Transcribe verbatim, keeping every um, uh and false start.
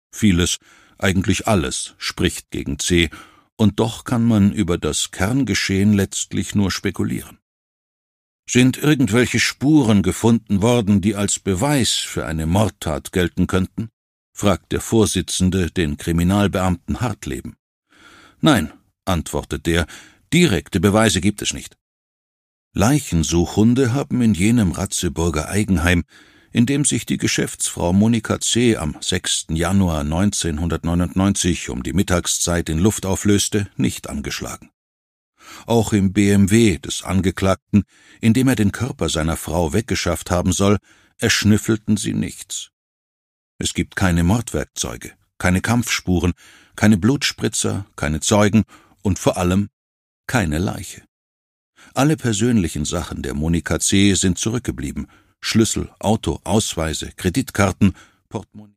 Vieles, eigentlich alles, spricht gegen C., und doch kann man über das Kerngeschehen letztlich nur spekulieren. Sind irgendwelche Spuren gefunden worden, die als Beweis für eine Mordtat gelten könnten? Fragt der Vorsitzende den Kriminalbeamten Hartleben. Nein, antwortet der, direkte Beweise gibt es nicht. Leichensuchhunde haben in jenem Ratzeburger Eigenheim, in dem sich die Geschäftsfrau Monika C. am sechsten Januar neunzehnhundertneunundneunzig um die Mittagszeit in Luft auflöste, nicht angeschlagen. Auch im B M W des Angeklagten, in dem er den Körper seiner Frau weggeschafft haben soll, erschnüffelten sie nichts. Es gibt keine Mordwerkzeuge, keine Kampfspuren, keine Blutspritzer, keine Zeugen und vor allem keine Leiche. Alle persönlichen Sachen der Monika C. sind zurückgeblieben: Schlüssel, Auto, Ausweise, Kreditkarten, Portemonnaie.